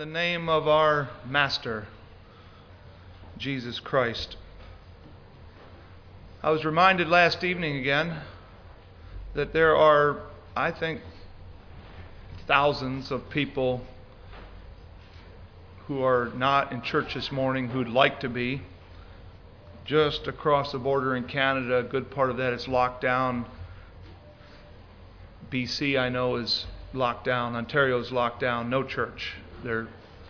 The name of our Master, Jesus Christ. I was reminded last evening again that there are, I think, thousands of people who are not in church this morning who'd like to be. Just across the border in Canada, a good part of that is locked down. BC, I know, is locked down. Ontario is locked down. No church. They're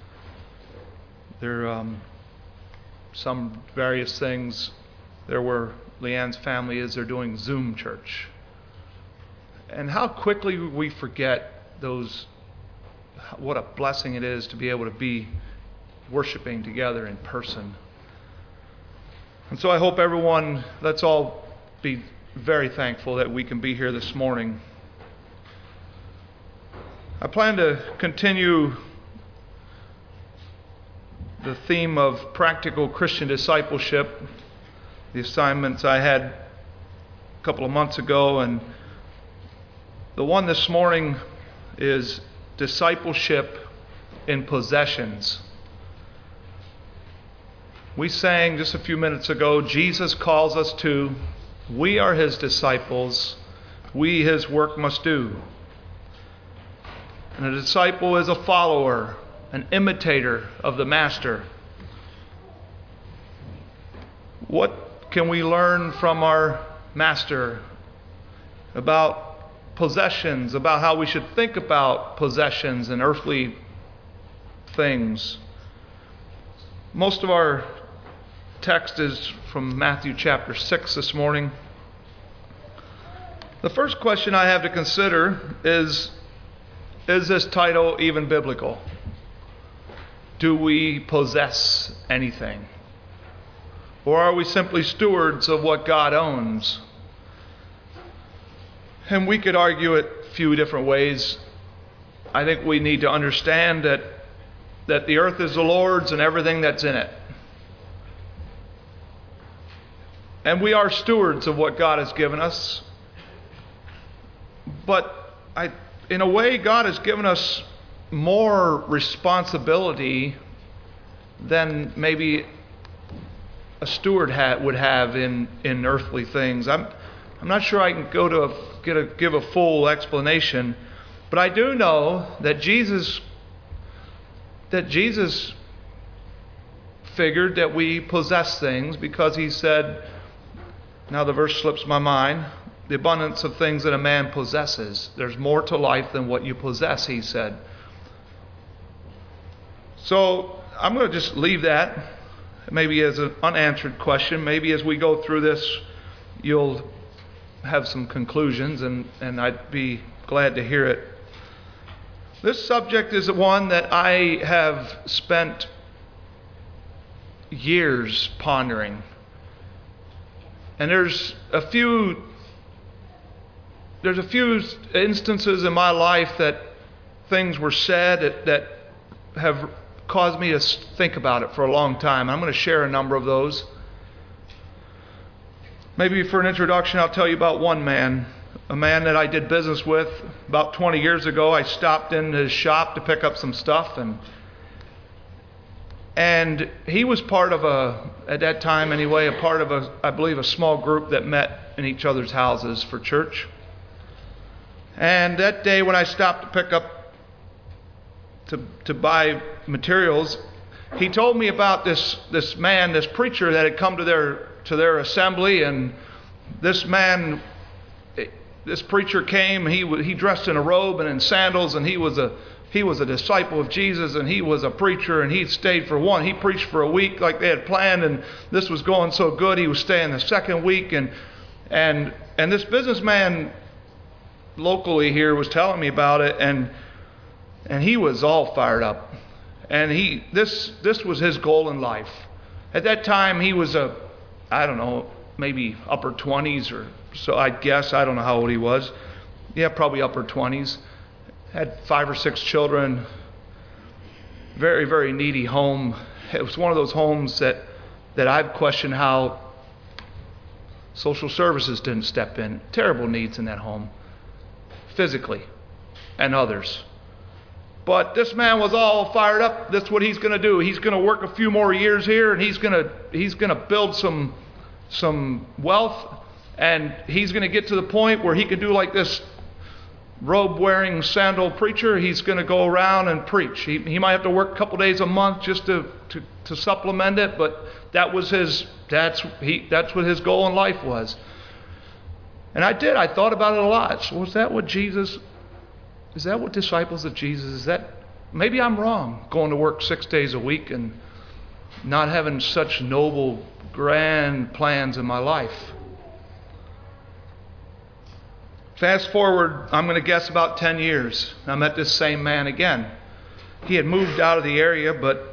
some various things. There where Leanne's family is, they're doing Zoom church. And how quickly we forget those, what a blessing it is to be able to be worshiping together in person. And so I hope everyone, let's all be very thankful that we can be here this morning. I plan to continue the theme of practical Christian discipleship, the assignments I had a couple of months ago, and the one this morning is discipleship in possessions. We sang just a few minutes ago, Jesus calls us to, we are His disciples, we His work must do. And a disciple is a follower, an imitator of the Master. What can we learn from our Master about possessions, about how we should think about possessions and earthly things? Most of our text is from Matthew chapter 6 this morning. The first question I have to consider is this title even biblical? Do we possess anything? Or are we simply stewards of what God owns? And we could argue it a few different ways. I think we need to understand that the earth is the Lord's and everything that's in it. And we are stewards of what God has given us. But in a way, God has given us more responsibility than maybe a steward would have in earthly things. I'm not sure I can give a full explanation, but I do know that Jesus figured that we possess things because He said, now the verse slips my mind, the abundance of things that a man possesses. There's more to life than what you possess, He said. So I'm going to just leave that maybe as an unanswered question. Maybe as we go through this, you'll have some conclusions, and I'd be glad to hear it. This subject is one that I have spent years pondering. And there's a few instances in my life that things were said that have caused me to think about it for a long time. I'm going to share a number of those. Maybe for an introduction, I'll tell you about one man, a man that I did business with about 20 years ago. I stopped in his shop to pick up some stuff, and he was part of at that time anyway, I believe a small group that met in each other's houses for church. And that day when I stopped to pick up to buy materials, he told me about this man, this preacher that had come to their assembly, and this preacher came. He dressed in a robe and in sandals, and he was a disciple of Jesus, and he was a preacher, and he stayed he preached for a week like they had planned, and this was going so good. He was staying the second week, and this businessman locally here was telling me about it, and he was all fired up. And this was his goal in life. At that time, he was maybe upper 20s or so, I'd guess. I don't know how old he was. Yeah, probably upper 20s. Had 5 or 6 children. Very, very needy home. It was one of those homes that I've questioned how social services didn't step in. Terrible needs in that home, physically and others. But this man was all fired up. That's what he's going to do. He's going to work a few more years here, and he's going to build some wealth, and he's going to get to the point where he can do like this robe-wearing sandal preacher. He's going to go around and preach. He might have to work a couple days a month just to supplement it, but that's what his goal in life was. And I thought about it a lot. So is that what disciples of Jesus, maybe I'm wrong, going to work 6 days a week and not having such noble, grand plans in my life. Fast forward, I'm going to guess about 10 years. I met this same man again. He had moved out of the area, but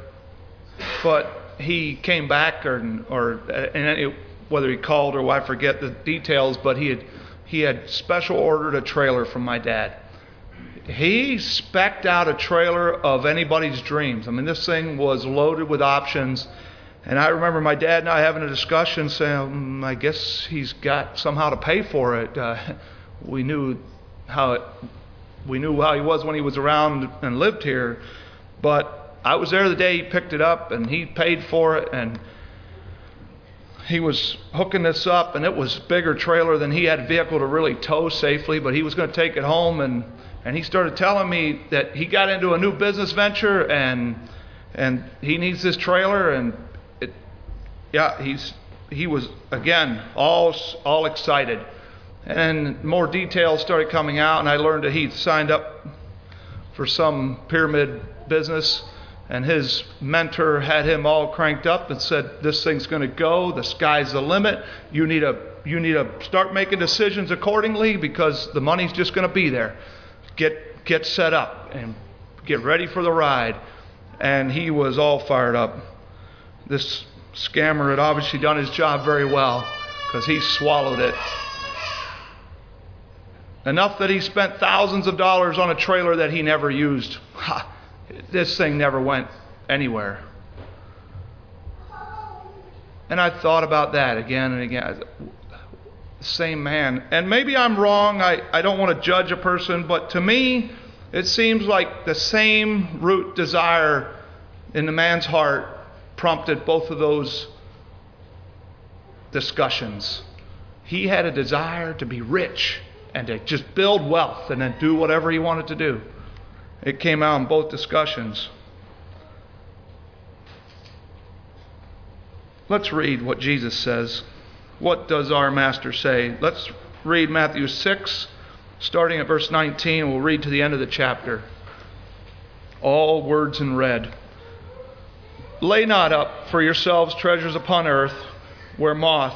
he came back, whether he called or I forget the details, but he had special ordered a trailer from my dad. He spec'd out a trailer of anybody's dreams. I mean, this thing was loaded with options. And I remember my dad and I having a discussion saying, I guess he's got somehow to pay for it. We knew how he was when he was around and lived here. But I was there the day he picked it up, and he paid for it, and he was hooking this up, and it was a bigger trailer than he had a vehicle to really tow safely, but he was going to take it home, and he started telling me that he got into a new business venture, and he needs this trailer, and he was again all excited, and more details started coming out, and I learned that he'd signed up for some pyramid business, and his mentor had him all cranked up and said, "This thing's going to go. The sky's the limit. You need to start making decisions accordingly, because the money's just going to be there. Get set up and get ready for the ride." And he was all fired up. This scammer had obviously done his job very well, because he swallowed it. Enough that he spent thousands of dollars on a trailer that he never used. This thing never went anywhere. And I thought about that again and again. Same man. And maybe I'm wrong. I don't want to judge a person, but to me, it seems like the same root desire in the man's heart prompted both of those discussions. He had a desire to be rich and to just build wealth and then do whatever he wanted to do. It came out in both discussions. Let's read what Jesus says. What does our Master say? Let's read Matthew 6, starting at verse 19. We'll read to the end of the chapter. All words in red. Lay not up for yourselves treasures upon earth, where moth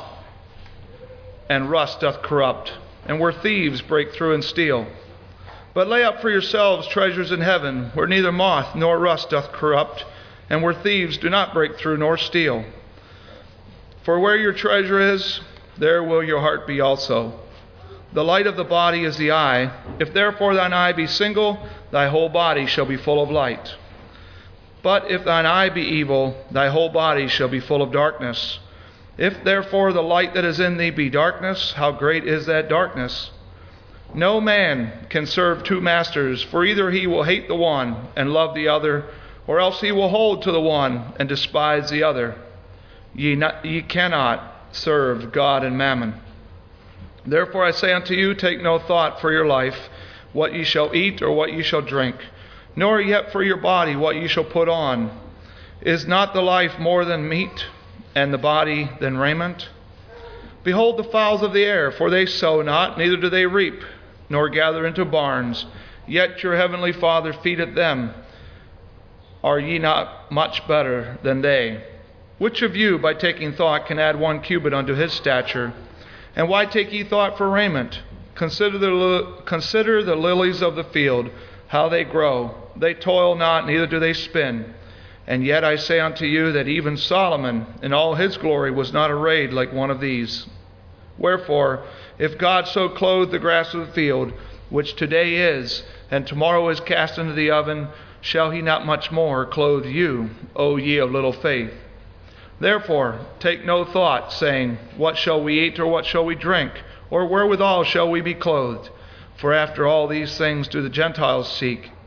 and rust doth corrupt, and where thieves break through and steal. But lay up for yourselves treasures in heaven, where neither moth nor rust doth corrupt, and where thieves do not break through nor steal. For where your treasure is, there will your heart be also. The light of the body is the eye. If therefore thine eye be single, thy whole body shall be full of light. But if thine eye be evil, thy whole body shall be full of darkness. If therefore the light that is in thee be darkness, how great is that darkness? No man can serve two masters, for either he will hate the one and love the other, or else he will hold to the one and despise the other. Ye cannot serve God and mammon. Therefore I say unto you, take no thought for your life, what ye shall eat or what ye shall drink, nor yet for your body what ye shall put on. Is not the life more than meat, and the body than raiment? Behold the fowls of the air, for they sow not, neither do they reap, nor gather into barns, yet your heavenly Father feedeth them. Are ye not much better than they? Which of you, by taking thought, can add 1 cubit unto his stature? And why take ye thought for raiment? Consider the lilies of the field, how they grow. They toil not, neither do they spin. And yet I say unto you that even Solomon in all his glory was not arrayed like one of these. Wherefore, if God so clothe the grass of the field, which today is, and tomorrow is cast into the oven, shall he not much more clothe you, O ye of little faith? Therefore, take no thought, saying, what shall we eat, or what shall we drink, or wherewithal shall we be clothed? For after all these things do the Gentiles seek.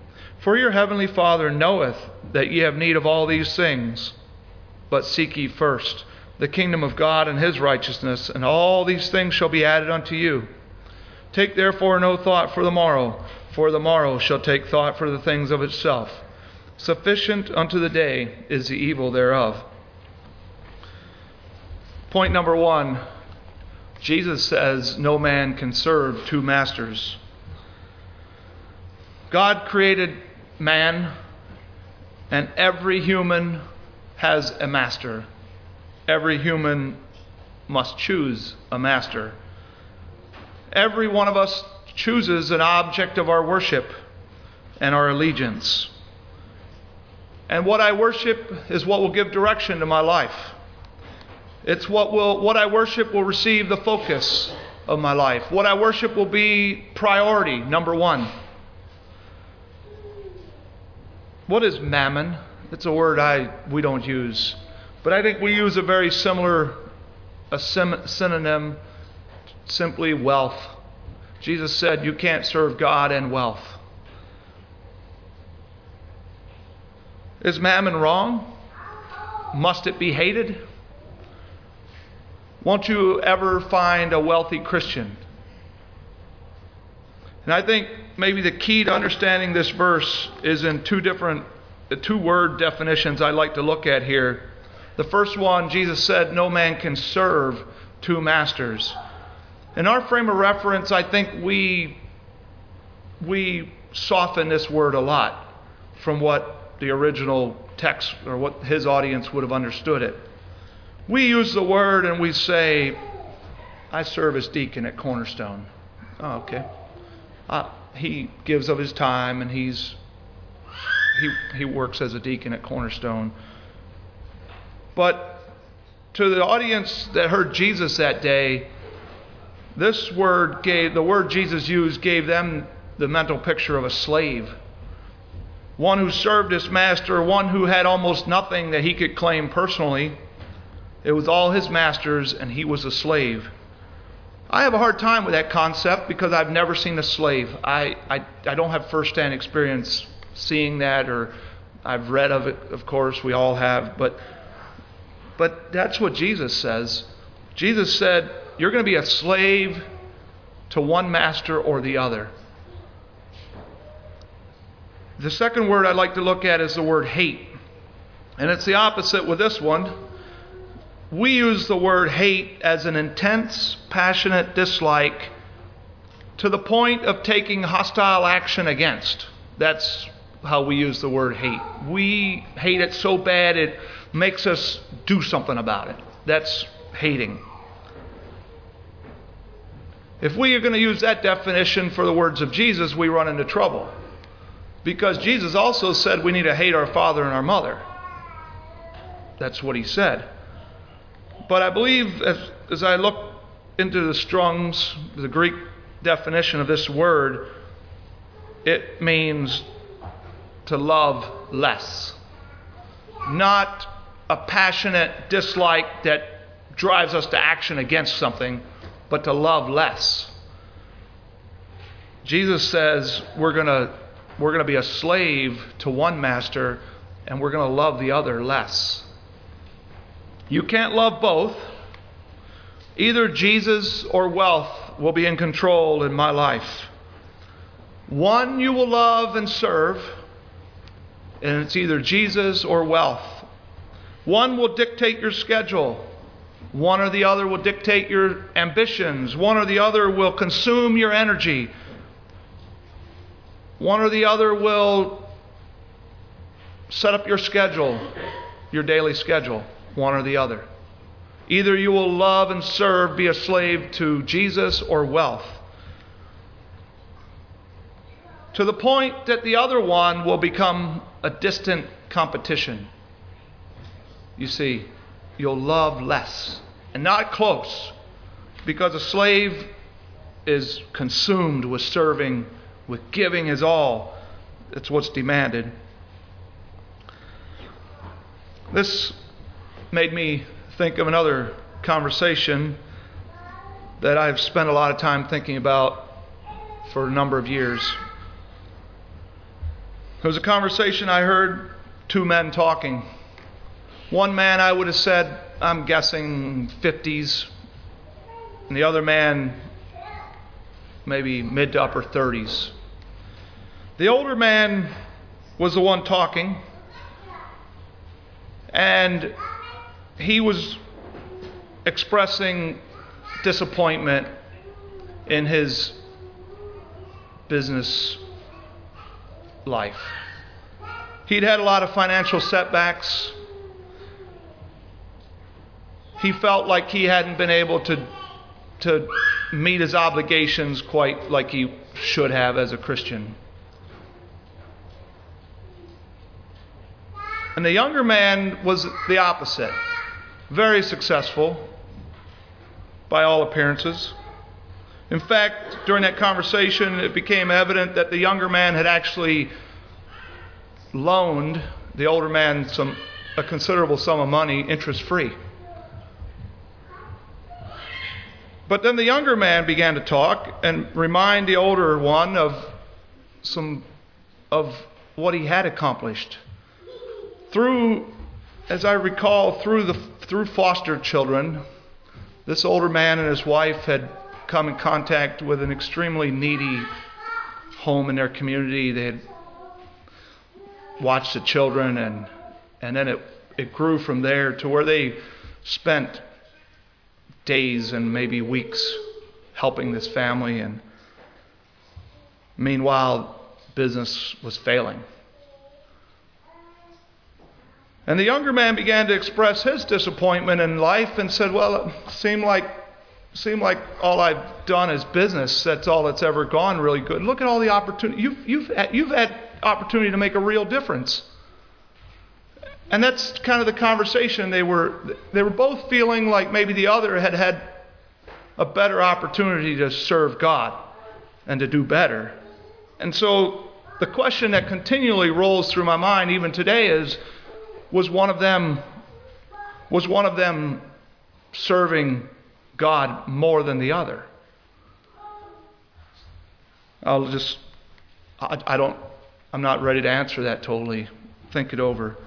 For your heavenly Father knoweth that ye have need of all these things. But seek ye first the kingdom of God and his righteousness, and all these things shall be added unto you. Take therefore no thought for the morrow shall take thought for the things of itself. Sufficient unto the day is the evil thereof. Point number 1, Jesus says no man can serve two masters. God created man, and every human has a master. Every human must choose a master. Every one of us chooses an object of our worship and our allegiance. And what I worship is what will give direction to my life. It's what I worship will receive the focus of my life. What I worship will be priority, number 1. What is mammon? It's a word we don't use. But I think we use a very similar synonym, simply wealth. Jesus said you can't serve God and wealth. Is mammon wrong? Must it be hated? Won't you ever find a wealthy Christian? And I think maybe the key to understanding this verse is in the two word definitions I'd like to look at here. The first one, Jesus said, no man can serve two masters. In our frame of reference, I think we soften this word a lot from what the original text or what his audience would have understood it. We use the word and we say, I serve as deacon at Cornerstone. Oh, okay. He gives of his time and he works as a deacon at Cornerstone. But to the audience that heard Jesus that day, the word Jesus used gave them the mental picture of a slave. One who served his master, one who had almost nothing that he could claim personally. It was all his master's and he was a slave. I have a hard time with that concept because I've never seen a slave. I don't have first-hand experience seeing that, or I've read of it, of course, we all have, but that's what Jesus says. Jesus said, you're going to be a slave to one master or the other. The second word I'd like to look at is the word hate. And it's the opposite with this one. We use the word hate as an intense, passionate dislike to the point of taking hostile action against. That's how we use the word hate. We hate it so bad it makes us do something about it. That's hating. If we are going to use that definition for the words of Jesus, we run into trouble. Because Jesus also said we need to hate our father and our mother. That's what he said. But I believe as I look into the Strong's, the Greek definition of this word, it means to love less. Not a passionate dislike that drives us to action against something, but to love less. Jesus says we're going to be a slave to one master and we're going to love the other less. You can't love both. Either Jesus or wealth will be in control in my life. One you will love and serve, and it's either Jesus or wealth. One will dictate your schedule. One or the other will dictate your ambitions. One or the other will consume your energy. One or the other will set up your schedule, your daily schedule. One or the other. Either you will love and serve, be a slave to Jesus or wealth. To the point that the other one will become a distant competition. You see, you'll love less and not close, because a slave is consumed with serving, with giving his all. That's what's demanded. This made me think of another conversation that I've spent a lot of time thinking about for a number of years. There was a conversation I heard, two men talking. One man, I would have said, I'm guessing 50s, and the other man, maybe mid to upper 30s. The older man was the one talking, and he was expressing disappointment in his business life. He'd had a lot of financial setbacks. He felt like he hadn't been able to meet his obligations quite like he should have as a Christian. And the younger man was the opposite. Very successful, by all appearances. In fact, during that conversation, it became evident that the younger man had actually loaned the older man a considerable sum of money, interest-free. But then the younger man began to talk and remind the older one of what he had accomplished. As I recall, through foster children, this older man and his wife had come in contact with an extremely needy home in their community. They had watched the children, and then it grew from there to where they spent days and maybe weeks helping this family, and meanwhile business was failing. And the younger man began to express his disappointment in life and said, well, it seemed like all I've done is business. That's all that's ever gone really good. Look at all the opportunity. You've had opportunity to make a real difference. And that's kind of the conversation. They were both feeling like maybe the other had a better opportunity to serve God and to do better. And so the question that continually rolls through my mind even today is, was one of them serving God more than the other? I'm not ready to answer that totally. Think it over.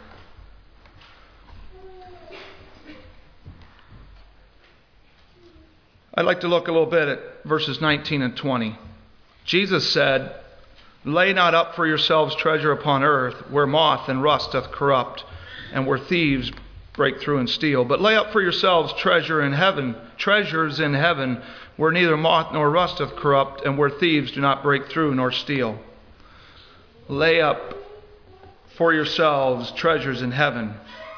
I'd like to look a little bit at verses 19 and 20. Jesus said, "Lay not up for yourselves treasure upon earth, where moth and rust doth corrupt, and where thieves break through and steal. But lay up for yourselves treasures in heaven, where neither moth nor rust doth corrupt, and where thieves do not break through nor steal." Lay up for yourselves treasures in heaven.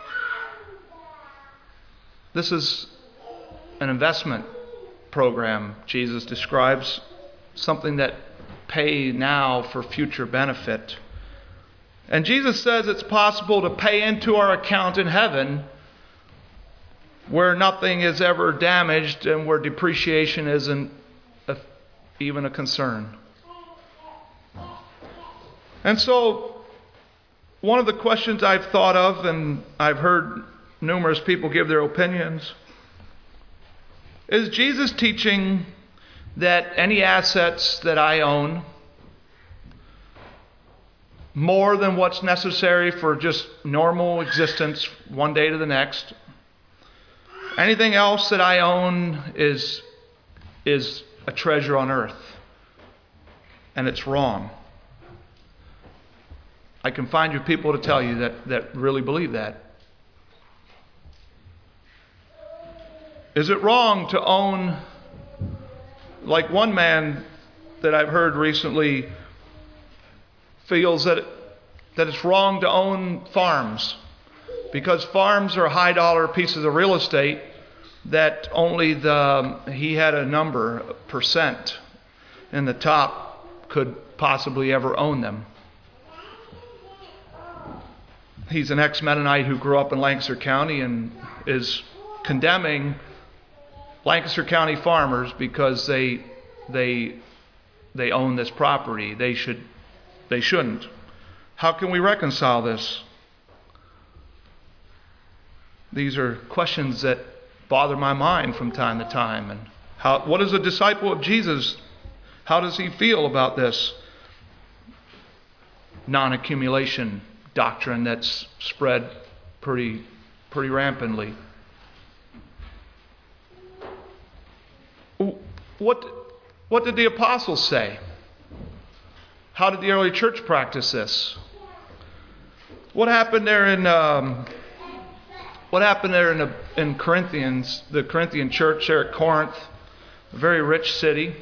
This is an investment program Jesus describes, something that pay now for future benefit. And Jesus says it's possible to pay into our account in heaven where nothing is ever damaged and where depreciation isn't even a concern. And so one of the questions I've thought of, and I've heard numerous people give their opinions, is Jesus teaching that any assets that I own, more than what's necessary for just normal existence one day to the next, anything else that I own is a treasure on earth, and it's wrong? I can find you people to tell you that really believe that. Is it wrong to own, like one man that I've heard recently feels that it's wrong to own farms, because farms are high dollar pieces of real estate that only he had a number, percent in the top could possibly ever own them. He's an ex-Mennonite who grew up in Lancaster County and is condemning Lancaster County farmers because they own this property. They shouldn't. How can we reconcile this? These are questions that bother my mind from time to time. And what is a disciple of Jesus? How does he feel about this? non-accumulation doctrine that's spread pretty rampantly. What did the apostles say? How did the early church practice this? What happened there in Corinthians, the Corinthian church there at Corinth, a very rich city.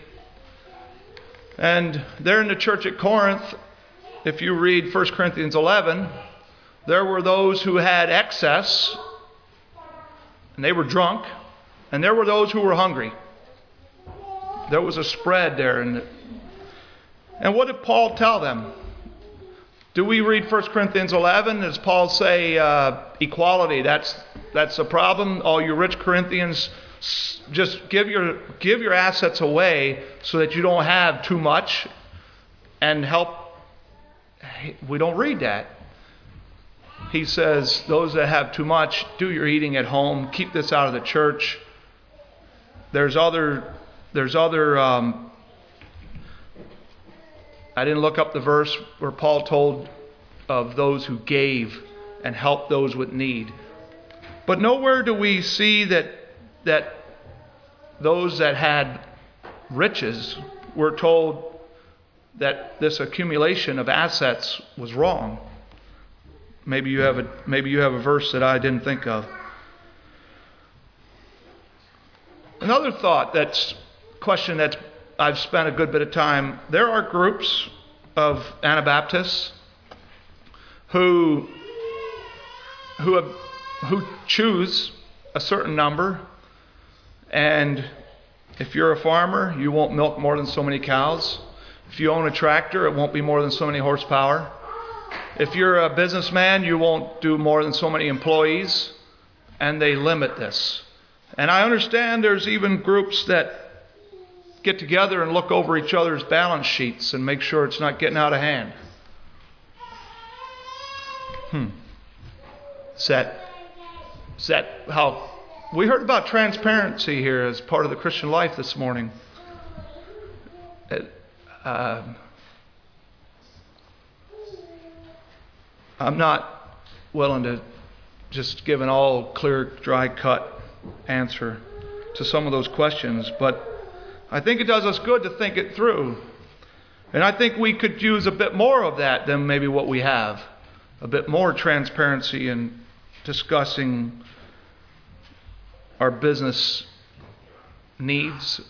And there in the church at Corinth, if you read 1 Corinthians 11, there were those who had excess, and they were drunk, and there were those who were hungry. There was a spread there. And what did Paul tell them? Do we read 1 Corinthians 11? Does Paul say equality? That's a problem. All you rich Corinthians, just give your assets away so that you don't have too much and help. We don't read that. He says, those that have too much, do your eating at home. Keep this out of the church. There's other. I didn't look up the verse where Paul told of those who gave and helped those with need. But nowhere do we see that those that had riches were told that this accumulation of assets was wrong. Maybe you have a verse that I didn't think of. Another question that I've spent a good bit of time. There are groups of Anabaptists who choose a certain number, and if you're a farmer, you won't milk more than so many cows. If you own a tractor, it won't be more than so many horsepower. If you're a businessman, you won't do more than so many employees, and they limit this. And I understand there's even groups that get together and look over each other's balance sheets and make sure it's not getting out of hand. Is that how we heard about transparency here as part of the Christian life this morning? I'm not willing to just give an all clear, dry cut answer to some of those questions, but I think it does us good to think it through. And I think we could use a bit more of that than maybe what we have. A bit more transparency in discussing our business needs.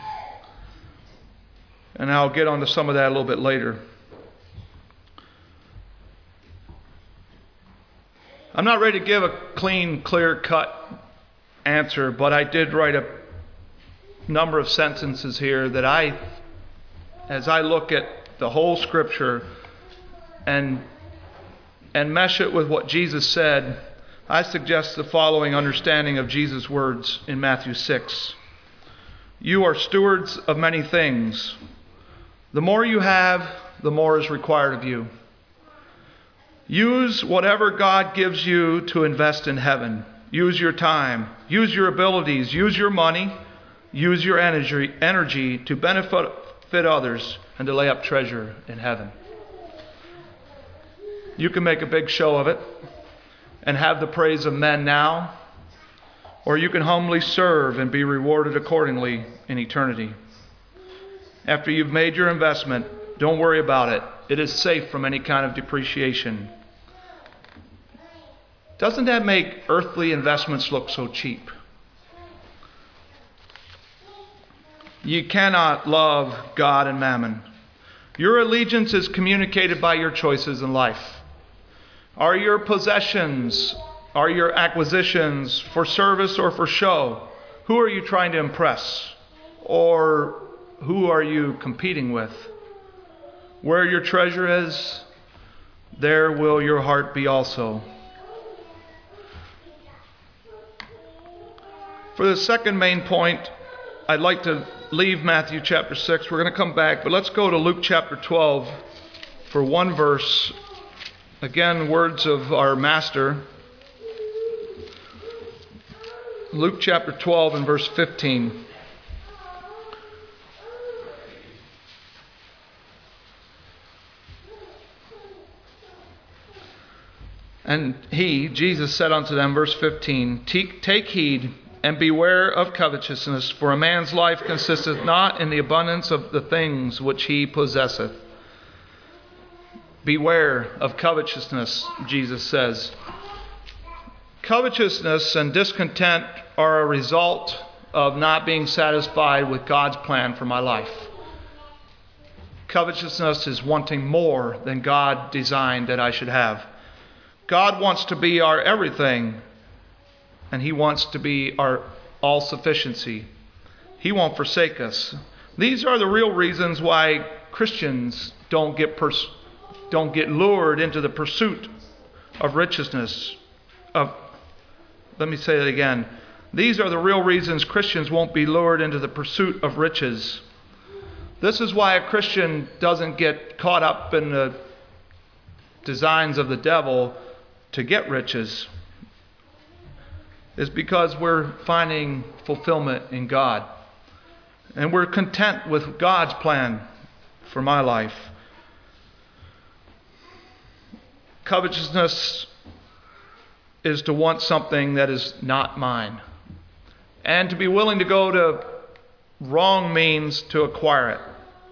And I'll get onto some of that a little bit later. I'm not ready to give a clean, clear-cut answer, but I did write a number of sentences here that as I look at the whole Scripture and mesh it with what Jesus said, I suggest the following understanding of Jesus' words in Matthew 6. You are stewards of many things. The more you have, the more is required of you. Use whatever God gives you to invest in heaven. Use your time. Use your abilities. Use your money. Use your energy to benefit others and to lay up treasure in heaven. You can make a big show of it and have the praise of men now, or you can humbly serve and be rewarded accordingly in eternity. After you've made your investment, don't worry about it. It is safe from any kind of depreciation. Doesn't that make earthly investments look so cheap? You cannot love God and mammon. Your allegiance is communicated by your choices in life. Are your possessions, are your acquisitions for service or for show? Who are you trying to impress? Or who are you competing with? Where your treasure is, there will your heart be also. For the second main point, I'd like to leave Matthew chapter 6. We're going to come back, but let's go to Luke chapter 12 for one verse. Again, words of our Master. Luke chapter 12 and verse 15. And Jesus said unto them, verse 15, Take heed and beware of covetousness, for a man's life consisteth not in the abundance of the things which he possesseth. Beware of covetousness, Jesus says. Covetousness and discontent are a result of not being satisfied with God's plan for my life. Covetousness is wanting more than God designed that I should have. God wants to be our everything, and He wants to be our all-sufficiency. He won't forsake us. These are the real reasons why Christians don't get lured into the pursuit of righteousness. Let me say that again. These are the real reasons Christians won't be lured into the pursuit of riches. This is why a Christian doesn't get caught up in the designs of the devil to get riches. It's because we're finding fulfillment in God. And we're content with God's plan for my life. Covetousness is to want something that is not mine, and to be willing to go to wrong means to acquire it.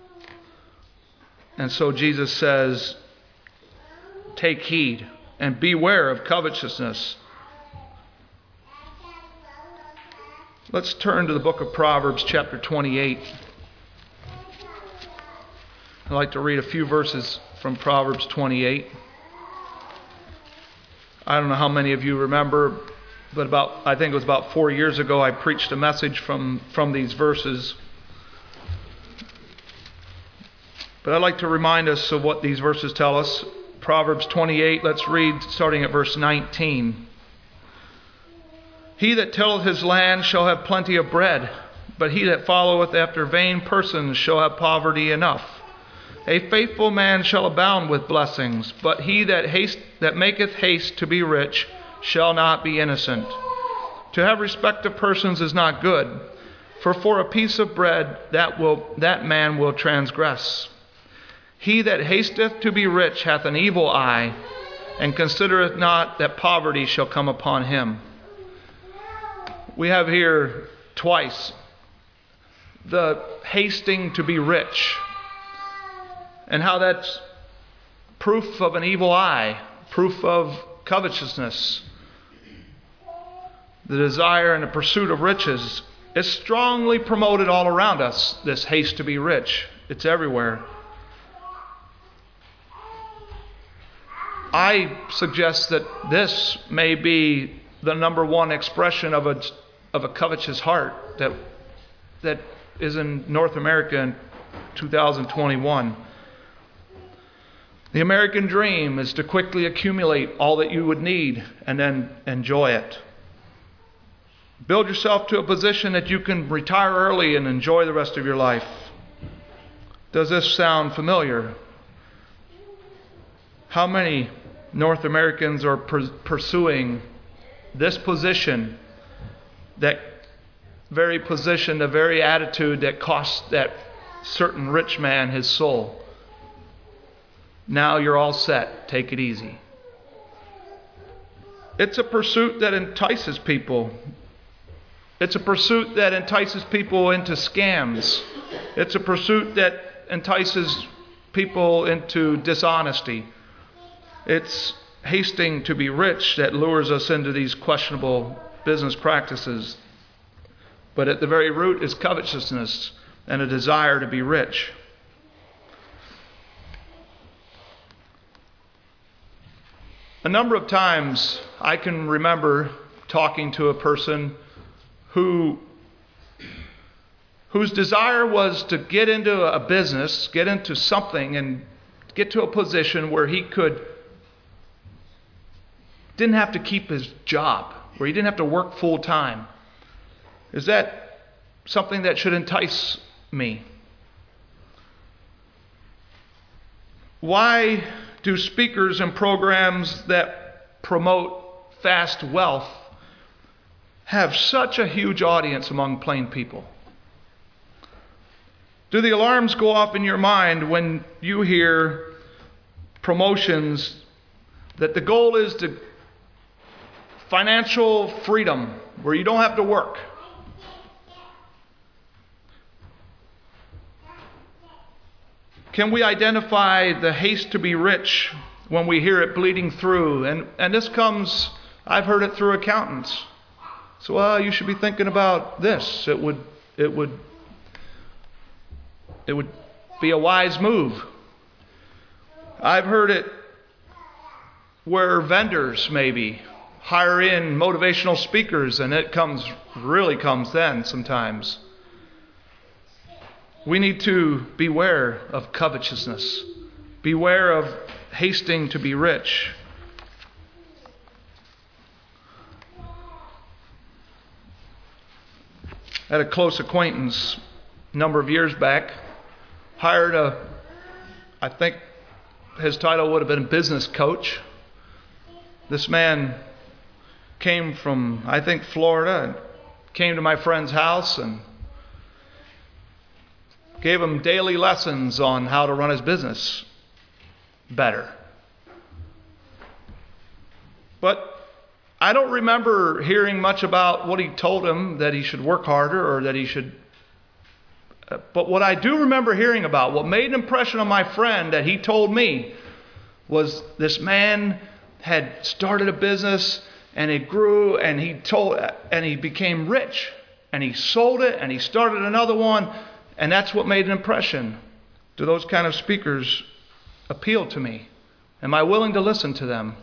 And so Jesus says, take heed and beware of covetousness. Let's turn to the book of Proverbs, chapter 28. I'd like to read a few verses from Proverbs 28. I don't know how many of you remember, but I think it was about 4 years ago, I preached a message from these verses. But I'd like to remind us of what these verses tell us. Proverbs 28, let's read starting at verse 19. He that tilleth his land shall have plenty of bread, but he that followeth after vain persons shall have poverty enough. A faithful man shall abound with blessings, but he that maketh haste to be rich shall not be innocent. To have respect of persons is not good, for a piece of bread that man will transgress. He that hasteth to be rich hath an evil eye, and considereth not that poverty shall come upon him. We have here twice the hasting to be rich, and how that's proof of an evil eye, proof of covetousness. The desire and the pursuit of riches is strongly promoted all around us, this haste to be rich. It's everywhere. I suggest that this may be the number one expression of a covetous heart that is in North America in 2021. The American dream is to quickly accumulate all that you would need and then enjoy it. Build yourself to a position that you can retire early and enjoy the rest of your life. Does this sound familiar? How many North Americans are pursuing this position, the very attitude that cost that certain rich man his soul? Now you're all set. Take it easy. It's a pursuit that entices people. It's a pursuit that entices people into scams. It's a pursuit that entices people into dishonesty. It's hasting to be rich that lures us into these questionable business practices. But at the very root is covetousness and a desire to be rich. A number of times I can remember talking to a person whose desire was to get into a business, get into something, and get to a position where he didn't have to keep his job, where he didn't have to work full time. Is that something that should entice me? Why do speakers and programs that promote fast wealth have such a huge audience among plain people? Do the alarms go off in your mind when you hear promotions that the goal is to financial freedom, where you don't have to work. Can we identify the haste to be rich when we hear it bleeding through? And this comes, I've heard it through accountants. So, well, you should be thinking about this. It would be a wise move. I've heard it where vendors maybe hire in motivational speakers, and it really comes then sometimes. We need to beware of covetousness. Beware of hasting to be rich. I had a close acquaintance a number of years back, hired I think his title would have been business coach. This man came from, I think, Florida, and came to my friend's house and gave him daily lessons on how to run his business better. But I don't remember hearing much about what he told him, that he should work harder or that he should... But what I do remember hearing about, what made an impression on my friend that he told me, was this man had started a business and it grew and he became rich and he sold it and he started another one, and that's what made an impression. Do those kind of speakers appeal to me? Am I willing to listen to them?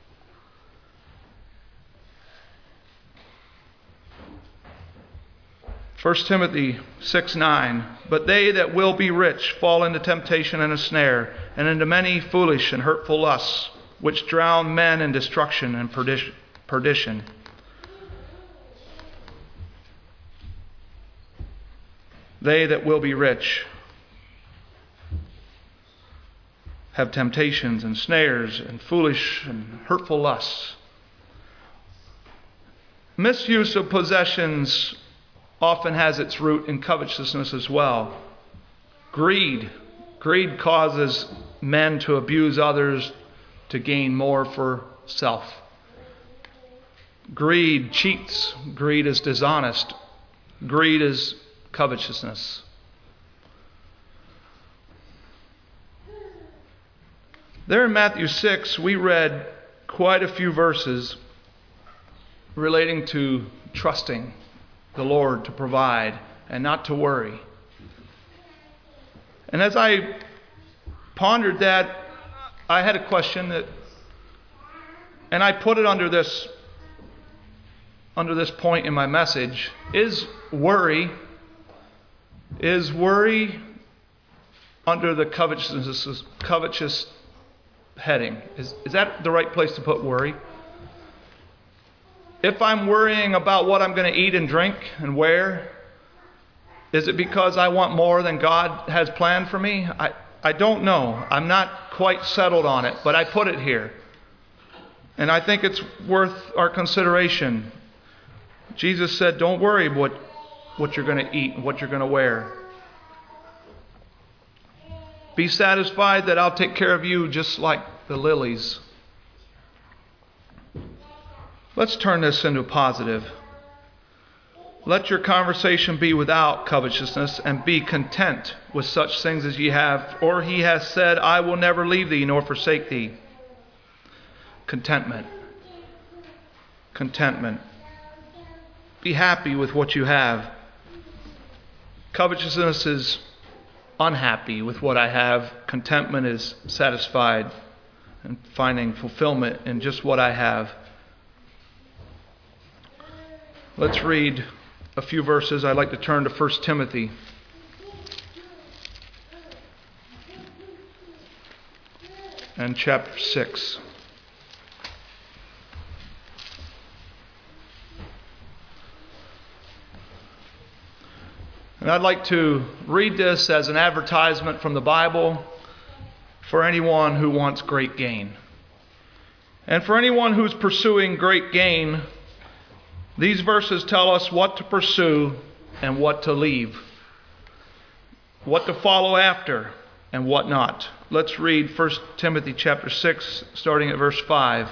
First Timothy 6:9, but they that will be rich fall into temptation and a snare, and into many foolish and hurtful lusts, which drown men in destruction and perdition. They that will be rich have temptations and snares and foolish and hurtful lusts. Misuse of possessions often has its root in covetousness as well. Greed. Greed causes men to abuse others to gain more for self. Greed cheats. Greed is dishonest. Greed is covetousness. There in Matthew 6, we read quite a few verses relating to trusting the Lord to provide and not to worry. And as I pondered that, I had a question and I put it under this point in my message. Is worry under the covetous heading? Is that the right place to put worry? If I'm worrying about what I'm going to eat and drink and wear, is it because I want more than God has planned for me? I don't know. I'm not quite settled on it, but I put it here. And I think it's worth our consideration. Jesus said, don't worry what you're going to eat and what you're going to wear. Be satisfied that I'll take care of you just like the lilies. Let's turn this into a positive. Let your conversation be without covetousness, and be content with such things as ye have. Or he has said, I will never leave thee nor forsake thee. Contentment. Contentment. Be happy with what you have. Covetousness is unhappy with what I have. Contentment is satisfied and finding fulfillment in just what I have. Let's read a few verses. I'd like to turn to 1 Timothy. And chapter 6. And I'd like to read this as an advertisement from the Bible for anyone who wants great gain. And for anyone who's pursuing great gain, these verses tell us what to pursue and what to leave, what to follow after and what not. let's read 1 Timothy chapter 6, starting at verse 5.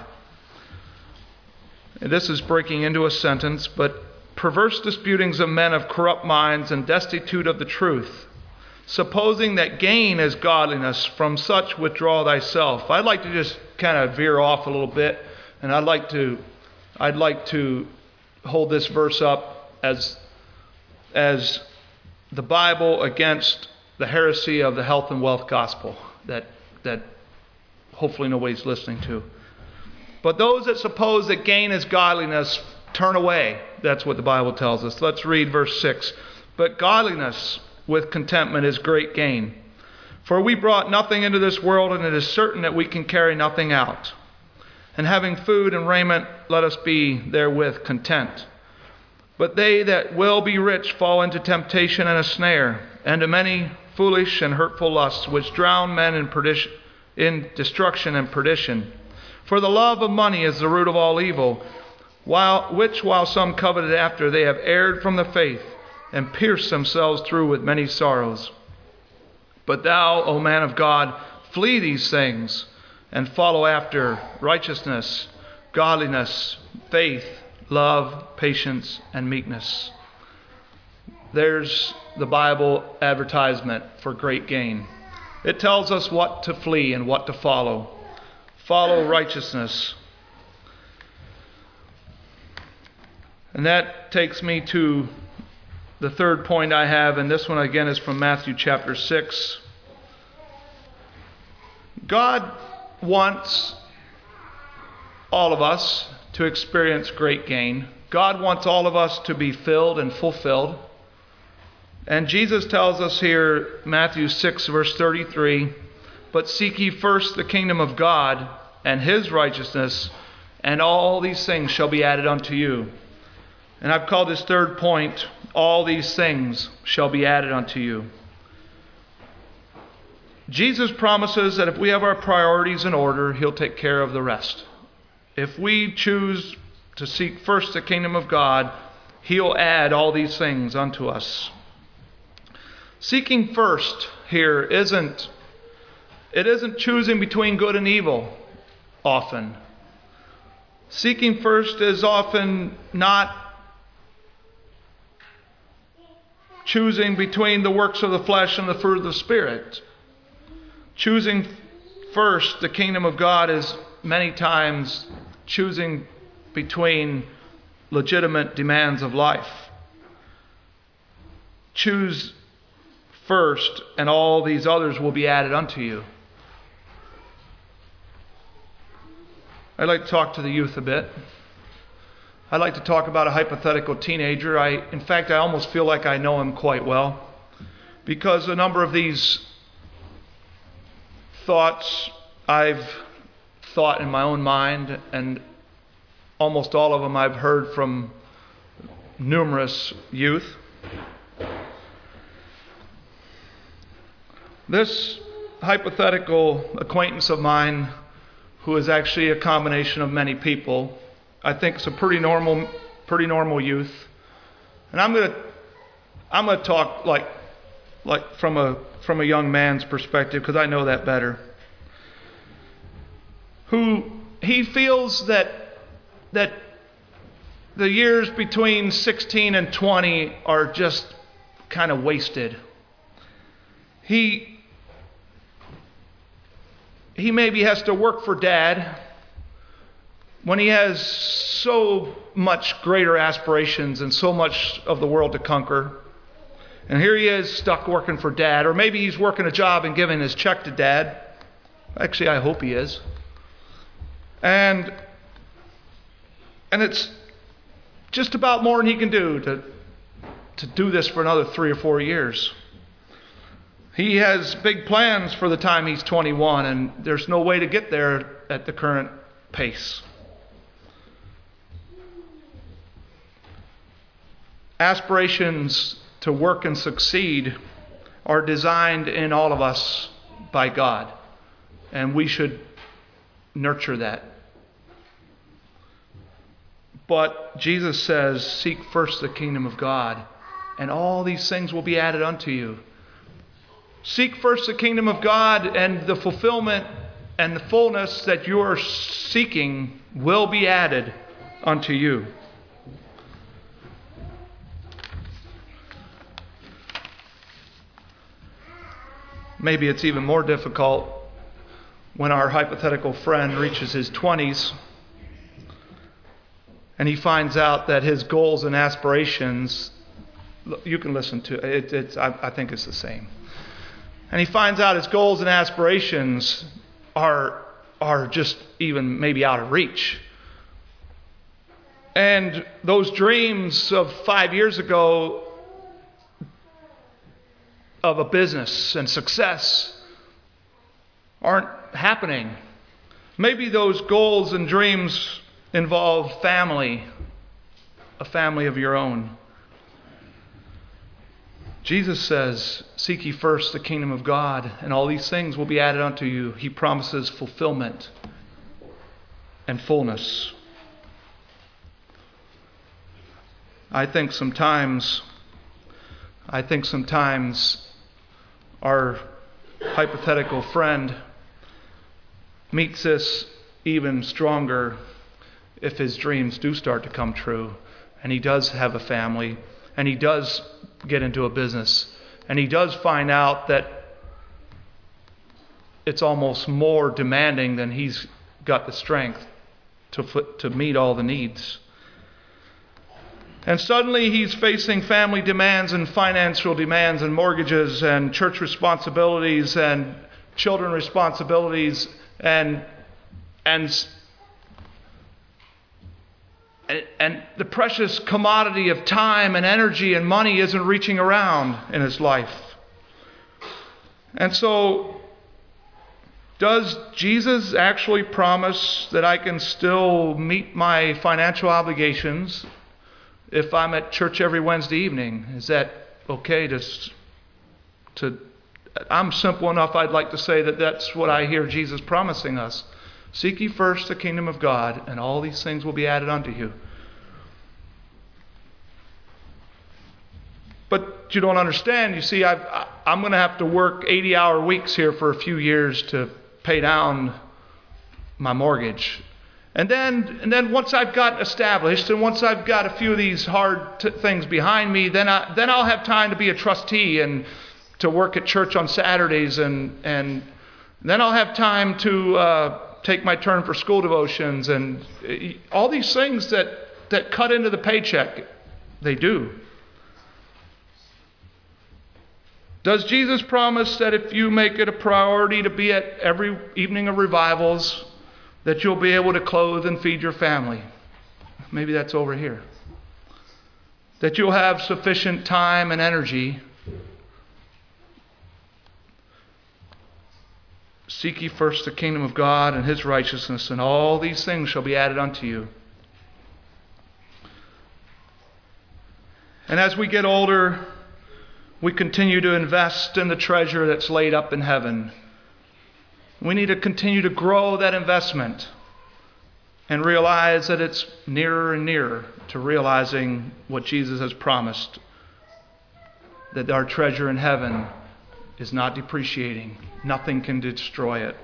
And this is breaking into a sentence, but perverse disputings of men of corrupt minds and destitute of the truth, supposing that gain is godliness, from such withdraw thyself. I'd like to just kind of veer off a little bit, and I'd like to hold this verse up as the Bible against the heresy of the health and wealth gospel that hopefully nobody's listening to. But those that suppose that gain is godliness, turn away. That's what the Bible tells us. Let's read verse 6. But godliness with contentment is great gain. For we brought nothing into this world, and it is certain that we can carry nothing out. And having food and raiment, let us be therewith content. But they that will be rich fall into temptation and a snare, and to many foolish and hurtful lusts, which drown men in destruction and perdition. For the love of money is the root of all evil, while some coveted after, they have erred from the faith, and pierced themselves through with many sorrows. But thou, O man of God, flee these things, and follow after righteousness, godliness, faith, love, patience, and meekness. There's the Bible advertisement for great gain. It tells us what to flee and what to follow. Follow righteousness. And that takes me to the third point I have, and this one again is from Matthew chapter 6. God wants all of us to experience great gain. God wants all of us to be filled and fulfilled. And Jesus tells us here, Matthew 6 verse 33, but seek ye first the kingdom of God and his righteousness, and all these things shall be added unto you. And I've called this third point, all these things shall be added unto you. Jesus promises that if we have our priorities in order, he'll take care of the rest. If we choose to seek first the kingdom of God, he'll add all these things unto us. Seeking first here isn't choosing between good and evil often. Seeking first is often not choosing between the works of the flesh and the fruit of the Spirit. Choosing first the kingdom of God is many times choosing between legitimate demands of life. Choose first, and all these others will be added unto you. I'd like to talk to the youth a bit. I'd like to talk about a hypothetical teenager. In fact, I almost feel like I know him quite well, because a number of these thoughts I've thought in my own mind, and almost all of them I've heard from numerous youth. This hypothetical acquaintance of mine, who is actually a combination of many people, I think is a pretty normal youth. And I'm gonna talk like from a young man's perspective, because I know that better. Who he feels that the years between 16 and 20 are just kind of wasted. He maybe has to work for dad when he has so much greater aspirations and so much of the world to conquer. And here he is stuck working for dad. Or maybe he's working a job and giving his check to dad. Actually, I hope he is. And it's just about more than he can do to do this for another 3 or 4 years. He has big plans for the time he's 21, and there's no way to get there at the current pace. Aspirations to work and succeed are designed in all of us by God, and we should nurture that. But Jesus says, seek first the kingdom of God, and all these things will be added unto you. Seek first the kingdom of God, and the fulfillment and the fullness that you are seeking will be added unto you. Maybe it's even more difficult when our hypothetical friend reaches his 20s and he finds out that his goals and aspirations, you can listen to it, I think it's the same. And he finds out his goals and aspirations are just even maybe out of reach. And those dreams of 5 years ago of a business and success aren't happening. Maybe those goals and dreams involve family, a family of your own. Jesus says, seek ye first the kingdom of God, and all these things will be added unto you. He promises fulfillment and fullness. I think sometimes our hypothetical friend meets this even stronger if his dreams do start to come true, and he does have a family, and he does get into a business, and he does find out that it's almost more demanding than he's got the strength to meet all the needs. And suddenly he's facing family demands and financial demands and mortgages and church responsibilities and children responsibilities and the precious commodity of time and energy and money isn't reaching around in his life. And so, does Jesus actually promise that I can still meet my financial obligations if I'm at church every Wednesday evening? Is that okay to I'm simple enough, I'd like to say that that's what I hear Jesus promising us. Seek ye first the kingdom of God, and all these things will be added unto you. But you don't understand. You see, I'm going to have to work 80-hour weeks here for a few years to pay down my mortgage. And then once I've got established, and once I've got a few of these hard things behind me, then I'll have time to be a trustee and to work at church on Saturdays, and then I'll have time to take my turn for school devotions and all these things that cut into the paycheck. They do. Does Jesus promise that if you make it a priority to be at every evening of revivals, that you'll be able to clothe and feed your family? Maybe that's over here. That you'll have sufficient time and energy. Seek ye first the kingdom of God and His righteousness, and all these things shall be added unto you. And as we get older, we continue to invest in the treasure that's laid up in heaven. We need to continue to grow that investment and realize that it's nearer and nearer to realizing what Jesus has promised, that our treasure in heaven is not depreciating. Nothing can destroy it.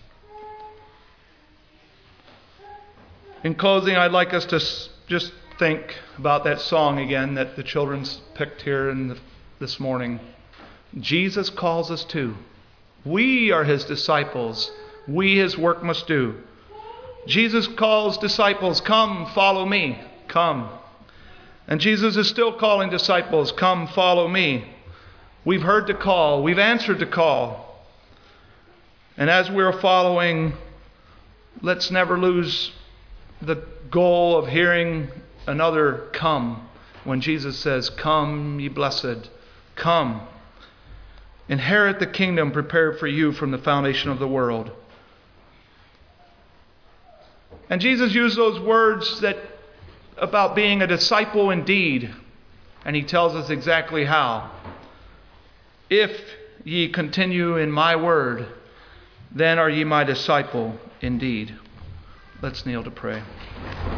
In closing, I'd like us to just think about that song again that the children's picked here this morning. Jesus calls us too. We are His disciples. We His work must do. Jesus calls disciples, come, follow me. Come. And Jesus is still calling disciples, come, follow me. We've heard the call. We've answered the call. And as we're following, let's never lose the goal of hearing another come. When Jesus says, come, ye blessed, come. Inherit the kingdom prepared for you from the foundation of the world. And Jesus used those words about being a disciple indeed. And He tells us exactly how. If ye continue in my word, then are ye my disciple indeed. Let's kneel to pray.